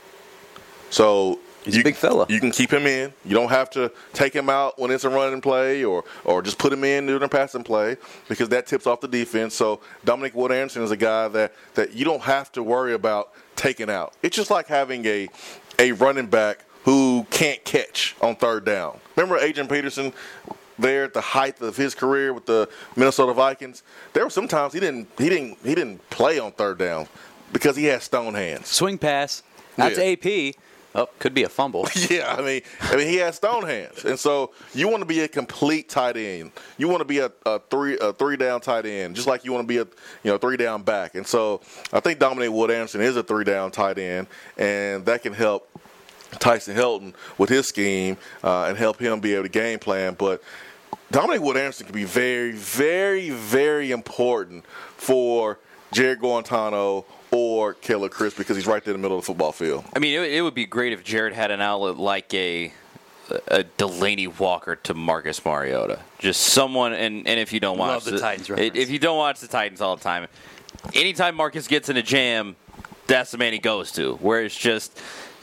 So he's a big fella. You can keep him in. You don't have to take him out when it's a running play or just put him in during a passing play because that tips off the defense. So Dominic Wood-Anderson is a guy that you don't have to worry about taking out. It's just like having a running back who can't catch on third down. Remember Adrian Peterson there at the height of his career with the Minnesota Vikings? There were some times he didn't play on third down because he had stone hands. Swing pass. That's AP. Oh, could be a fumble. Yeah, I mean he has stone hands, and so you want to be a complete tight end. You want to be a three down tight end, just like you want to be a 3 down back. And so I think Dominic Wood-Anderson is a 3 down tight end, and that can help Tyson Helton with his scheme and help him be able to game plan. But Dominic Wood-Anderson can be very, very, very important for Jared Guarantano or Keller Crisp because he's right there in the middle of the football field. I mean, it would be great if Jared had an outlet like a Delaney Walker to Marcus Mariota. Just someone, and if you don't watch the Titans reference. If you don't watch the Titans all the time, anytime Marcus gets in a jam, that's the man he goes to. Where it's just,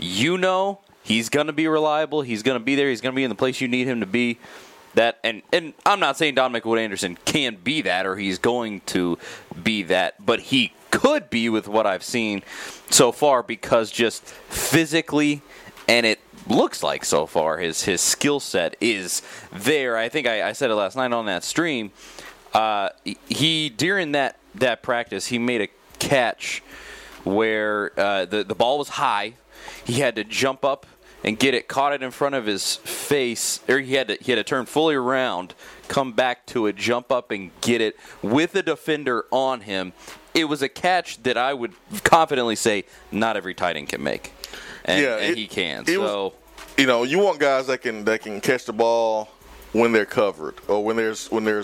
he's going to be reliable, he's going to be there, he's going to be in the place you need him to be. That and I'm not saying Dominic Wood-Anderson can be that or he's going to be that, but he could be with what I've seen so far because just physically, and it looks like so far his skill set is there. I think I said it last night on that stream. He during that practice he made a catch where the ball was high. He had to jump up and get it, caught it in front of his face, or he had to turn fully around, come back to it, jump up and get it with a defender on him. It was a catch that I would confidently say not every tight end can make, and he can. So, you want guys that can catch the ball when they're covered or when there's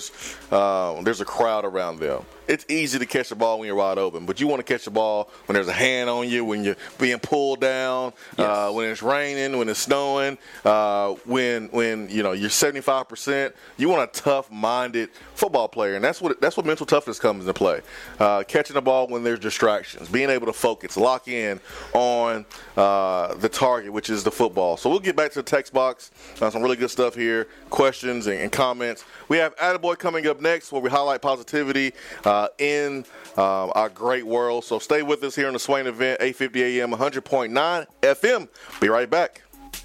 a crowd around them. It's easy to catch the ball when you're wide open, but you want to catch the ball when there's a hand on you, when you're being pulled down, when it's raining, when it's snowing, when you're 75%. You want a tough-minded football player, and that's what mental toughness comes into play. Catching the ball when there's distractions, being able to focus, lock in on the target, which is the football. So we'll get back to the text box. Some really good stuff here, questions and comments. We have Attaboy coming up next, where we highlight positivity in our great world. So stay with us here on the Swain event, 8:50 a.m., 100.9 FM. Be right back.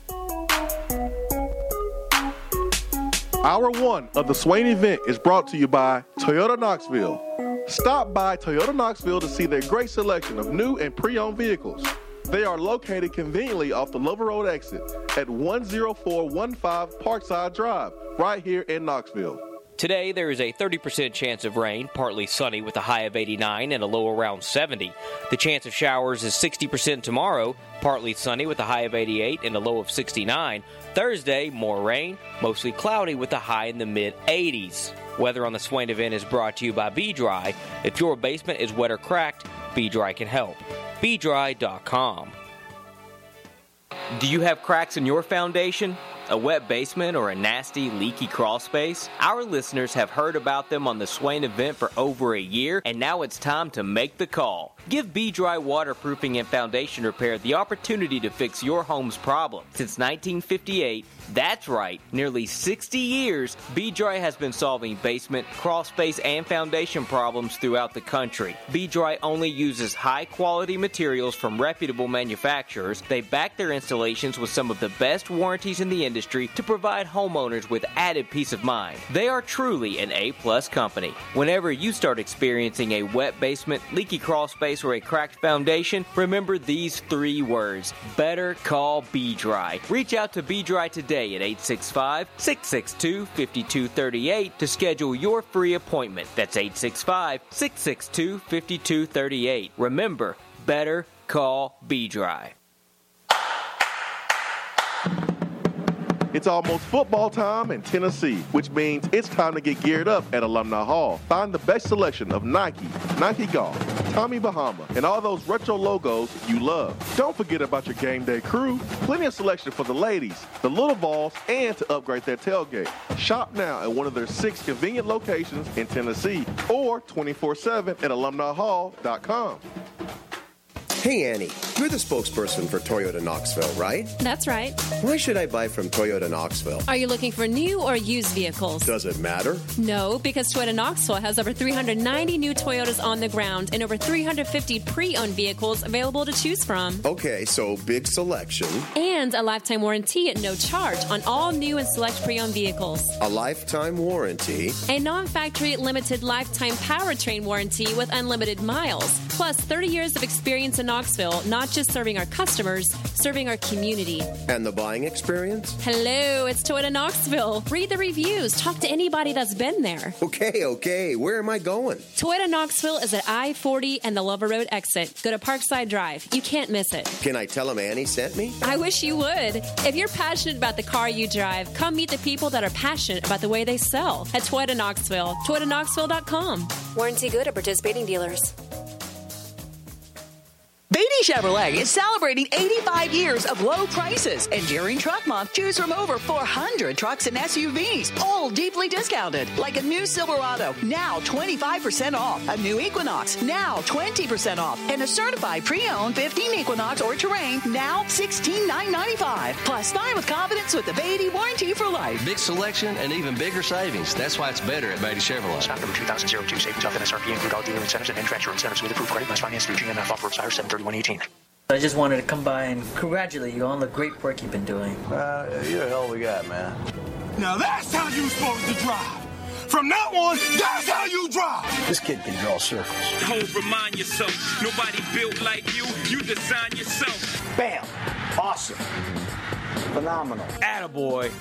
Hour one of the Swain event is brought to you by Toyota Knoxville. Stop by Toyota Knoxville to see their great selection of new and pre-owned vehicles. They are located conveniently off the Lover Road exit at 10415 Parkside Drive, right here in Knoxville. Today, there is a 30% chance of rain, partly sunny with a high of 89 and a low around 70. The chance of showers is 60% tomorrow, partly sunny with a high of 88 and a low of 69. Thursday, more rain, mostly cloudy with a high in the mid-80s. Weather on the Swain event is brought to you by B-Dry. If your basement is wet or cracked, B-Dry can help. BDry.com. Do you have cracks in your foundation? A wet basement or a nasty, leaky crawl space? Our listeners have heard about them on the Swain event for over a year, and now it's time to make the call. Give B-Dry Waterproofing and Foundation Repair the opportunity to fix your home's problem. Since 1958, that's right, nearly 60 years, B-Dry has been solving basement, crawl space, and foundation problems throughout the country. B-Dry only uses high-quality materials from reputable manufacturers. They back their installations with some of the best warranties in the industry to provide homeowners with added peace of mind. They are truly an A-plus company. Whenever you start experiencing a wet basement, leaky crawl space, or a cracked foundation, remember these 3 words. Better call B-Dry. Reach out to B-Dry today at 865-662-5238 to schedule your free appointment. That's 865-662-5238. Remember, better call B-Dry. It's almost football time in Tennessee, which means it's time to get geared up at Alumni Hall. Find the best selection of Nike, Nike Golf, Tommy Bahama, and all those retro logos you love. Don't forget about your game day crew. Plenty of selection for the ladies, the little balls, and to upgrade their tailgate. Shop now at one of their 6 convenient locations in Tennessee or 24/7 at alumnihall.com. Hey, Annie, you're the spokesperson for Toyota Knoxville, right? That's right. Why should I buy from Toyota Knoxville? Are you looking for new or used vehicles? Does it matter? No, because Toyota Knoxville has over 390 new Toyotas on the ground and over 350 pre-owned vehicles available to choose from. Okay, so big selection. And a lifetime warranty at no charge on all new and select pre-owned vehicles. A lifetime warranty. A non-factory limited lifetime powertrain warranty with unlimited miles. Plus 30 years of experience in Knoxville, not just serving our customers, serving our community. And the buying experience? Hello, it's Toyota Knoxville. Read the reviews. Talk to anybody that's been there. Okay. Where am I going? Toyota Knoxville is at I-40 and the Lover Road exit. Go to Parkside Drive. You can't miss it. Can I tell them Annie sent me? I wish you would. If you're passionate about the car you drive, come meet the people that are passionate about the way they sell at Toyota Knoxville. ToyotaKnoxville.com. Warranty good at participating dealers. Beatty Chevrolet is celebrating 85 years of low prices. And during Truck Month, choose from over 400 trucks and SUVs, all deeply discounted. Like a new Silverado, now 25% off. A new Equinox, now 20% off. And a certified pre-owned 15 Equinox or Terrain, now $16,995. Plus, buy with confidence with the Beatty warranty for life. Big selection and even bigger savings. That's why it's better at Beatty Chevrolet. Stock number 2002. Savings off MSRP include all dealer incentives and transfer incentives with approved credit. Must finance through GMF off-road Cyrus 73118. I just wanted to come by and congratulate you on the great work you've been doing. You're a hell of a guy, man. Now that's how you're supposed to drive. From now on, that's how you drive. This kid can draw circles. Don't remind yourself, nobody built like you. You design yourself. Bam. Awesome. Phenomenal. Attaboy.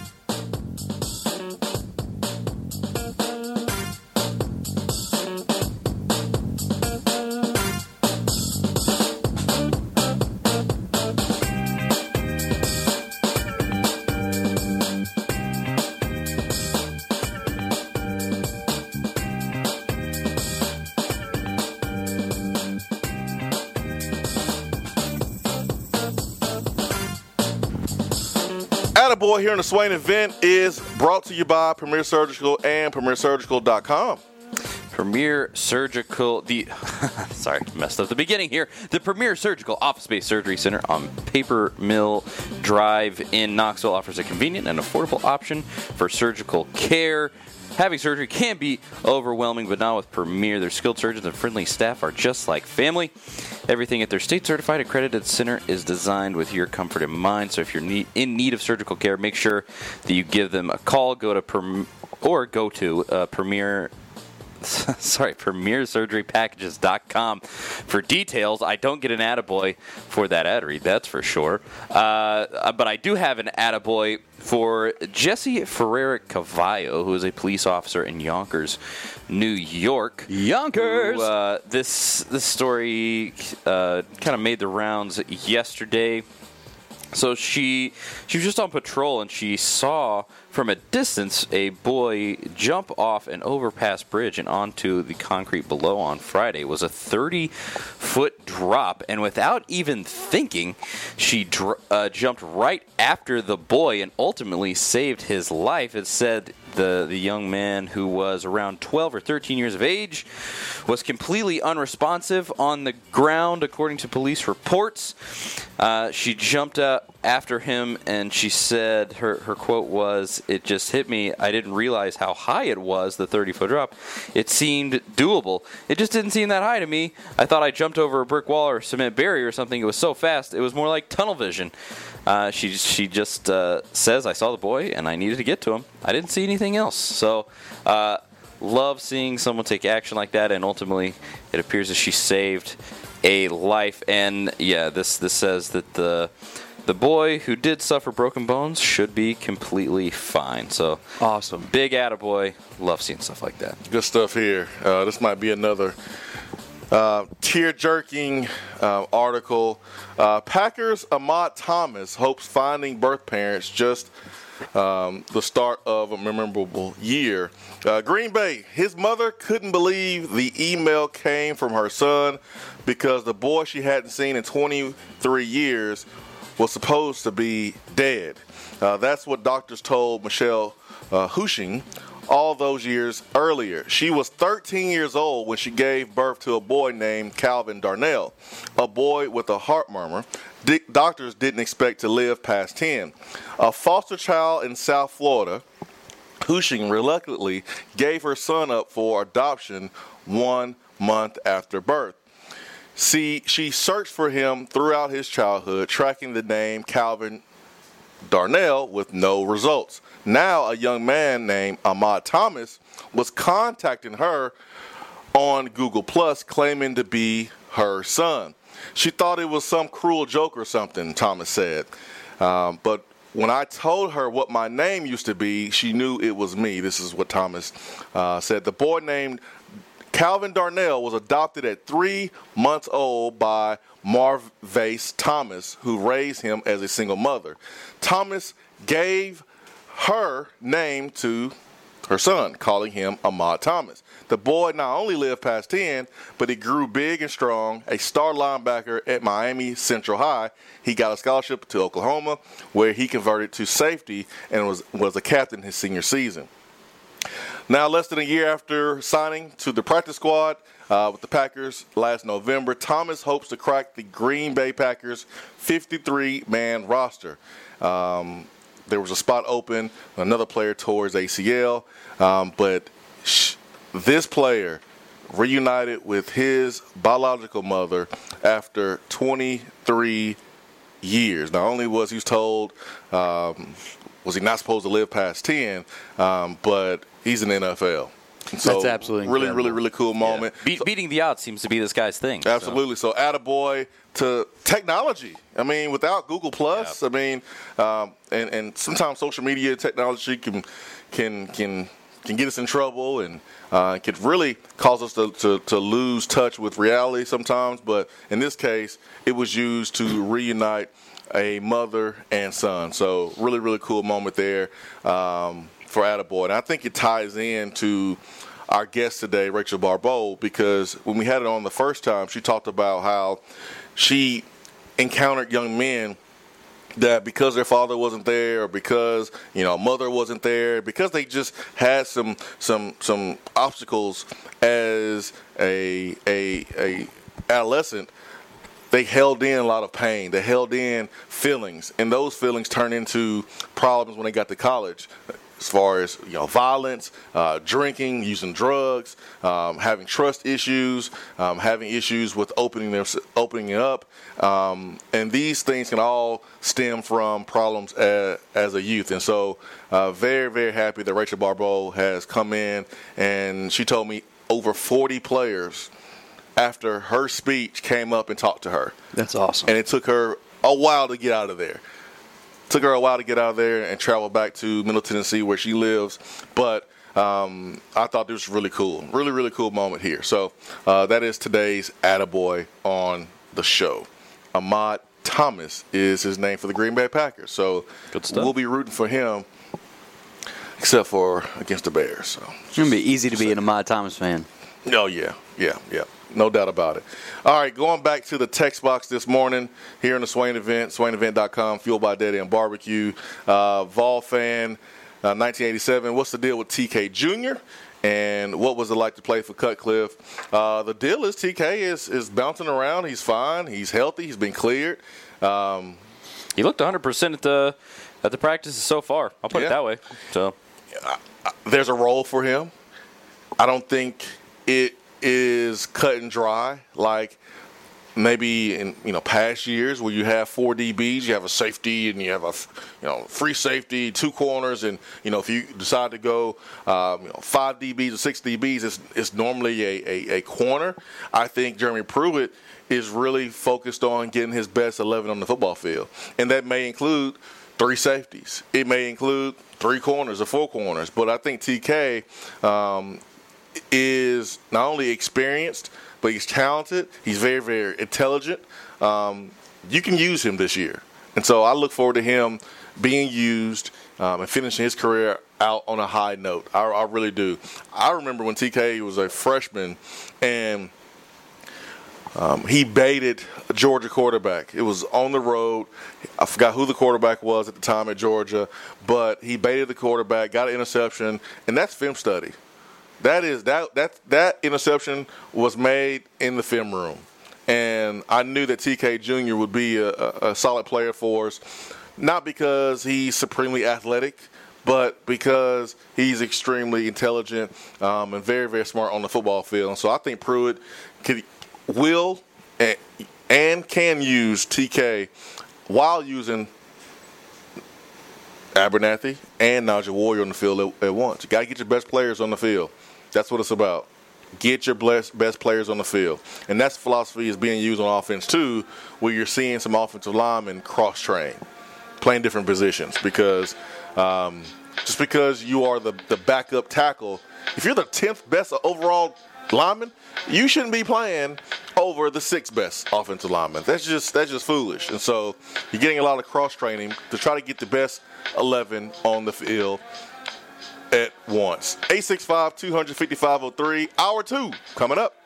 Attaboy here in the Swain event is brought to you by Premier Surgical and PremierSurgical.com. Premier Surgical, messed up the beginning here. The Premier Surgical Office-Based Surgery Center on Paper Mill Drive in Knoxville offers a convenient and affordable option for surgical care. Having surgery can be overwhelming, but not with Premier. Their skilled surgeons and friendly staff are just like family. Everything at their state-certified accredited center is designed with your comfort in mind. So if you're in need of surgical care, make sure that you give them a call. Go to PremierSurgeryPackages.com for details. I don't get an attaboy for that ad read, that's for sure. But I do have an attaboy for Jesse Ferreira Cavallo, who is a police officer in Yonkers, New York. Yonkers! Who, this story kind of made the rounds yesterday. So she was just on patrol, and she saw from a distance a boy jump off an overpass bridge and onto the concrete below on Friday. It was a 30-foot drop, and without even thinking, she jumped right after the boy and ultimately saved his life. It said the young man, who was around 12 or 13 years of age, was completely unresponsive on the ground, according to police reports. She jumped after him, and she said her quote was, "It just hit me. I didn't realize how high it was, the 30-foot drop. It seemed doable. It just didn't seem that high to me. I thought I jumped over a brick wall or a cement barrier or something. It was so fast. It was more like tunnel vision." She just says, "I saw the boy, and I needed to get to him. I didn't see anything else." So, love seeing someone take action like that, and ultimately, it appears that she saved a life. And yeah, this says that the boy who did suffer broken bones should be completely fine. So awesome. Big attaboy. Love seeing stuff like that. Good stuff here. This might be another tear-jerking article. Packers' Ahmad Thomas hopes finding birth parents just the start of a memorable year. Green Bay, his mother couldn't believe the email came from her son because the boy she hadn't seen in 23 years was supposed to be dead. That's what doctors told Michelle Hushing all those years earlier. She was 13 years old when she gave birth to a boy named Calvin Darnell, a boy with a heart murmur. Doctors didn't expect to live past 10. A foster child in South Florida, Hushing reluctantly gave her son up for adoption 1 month after birth. She searched for him throughout his childhood, tracking the name Calvin Darnell with no results. Now a young man named Ahmad Thomas was contacting her on Google Plus, claiming to be her son. She thought it was some cruel joke or something, Thomas said. But when I told her what my name used to be, she knew it was me. This is what Thomas said. The boy named Calvin Darnell was adopted at 3 months old by Marvace Thomas, who raised him as a single mother. Thomas gave her name to her son, calling him Ahmad Thomas. The boy not only lived past 10, but he grew big and strong, a star linebacker at Miami Central High. He got a scholarship to Oklahoma, where he converted to safety and was a captain his senior season. Now, less than a year after signing to the practice squad with the Packers last November, Thomas hopes to crack the Green Bay Packers 53-man roster. There was a spot open, another player tore his ACL, but this player reunited with his biological mother after 23 years. Not only was he told, was he not supposed to live past 10, but he's in the NFL. So that's absolutely incredible. really cool moment. Yeah. Beating the odds seems to be this guy's thing. Absolutely. So attaboy to technology. I mean, without Google Plus, I mean, and sometimes social media technology can get us in trouble and could really cause us to lose touch with reality sometimes. But in this case, it was used to reunite a mother and son. So really cool moment there for attaboy. And I think it ties into our guest today, Rachel Barbeau, because when we had it on the first time, she talked about how she encountered young men that because their father wasn't there, or because mother wasn't there, because they just had some obstacles as a adolescent, they held in a lot of pain. They held in feelings, and those feelings turned into problems when they got to college. As far as violence, drinking, using drugs, having trust issues, having issues with opening it up, and these things can all stem from problems as a youth. And so, very happy that Rachel Barbeau has come in, and she told me over 40 players after her speech came up and talked to her. That's awesome. And it took her a while to get out of there. Took her a while to get out of there and travel back to Middle Tennessee where she lives. But I thought this was really cool. Really cool moment here. So that is today's attaboy on the show. Ahmad Thomas is his name for the Green Bay Packers. So good stuff. We'll be rooting for him, except for against the Bears. So it's going to be easy to be an Ahmad Thomas fan. Oh, yeah. No doubt about it. All right, going back to the text box this morning here in the Swain event, SwainEvent.com, fueled by Daddy and Barbecue. Vol fan, 1987, what's the deal with TK Jr.? And what was it like to play for Cutcliffe? The deal is TK is bouncing around. He's fine. He's healthy. He's been cleared. He looked 100% at the practices so far. I'll put it that way. So there's a role for him. I don't think it is cut and dry like maybe in past years where you have 4 DBs, you have a safety and you have a free safety, 2 corners, and if you decide to go 5 DBs or 6 DBs, it's normally a corner. I think Jeremy Pruitt is really focused on getting his best 11 on the football field, and that may include 3 safeties. It may include 3 corners or 4 corners, but I think TK is not only experienced, but he's talented. He's very intelligent. You can use him this year. And so I look forward to him being used, and finishing his career out on a high note. I really do. I remember when TK was a freshman and he baited a Georgia quarterback. It was on the road. I forgot who the quarterback was at the time at Georgia, but he baited the quarterback, got an interception, and that's film study. That interception was made in the film room. And I knew that TK Jr. would be a solid player for us, not because he's supremely athletic, but because he's extremely intelligent and very, very smart on the football field. And so I think Pruitt will and can use TK while using Abernathy and Najee Warrior on the field at once. You got to get your best players on the field. That's what it's about. Get your best players on the field. And that philosophy is being used on offense, too, where you're seeing some offensive linemen cross-train, playing different positions. Because just because you are the backup tackle, if you're the 10th best overall lineman, you shouldn't be playing over the 6th best offensive lineman. That's just foolish. And so you're getting a lot of cross-training to try to get the best 11 on the field at once. 865-250-503, hour 2 coming up.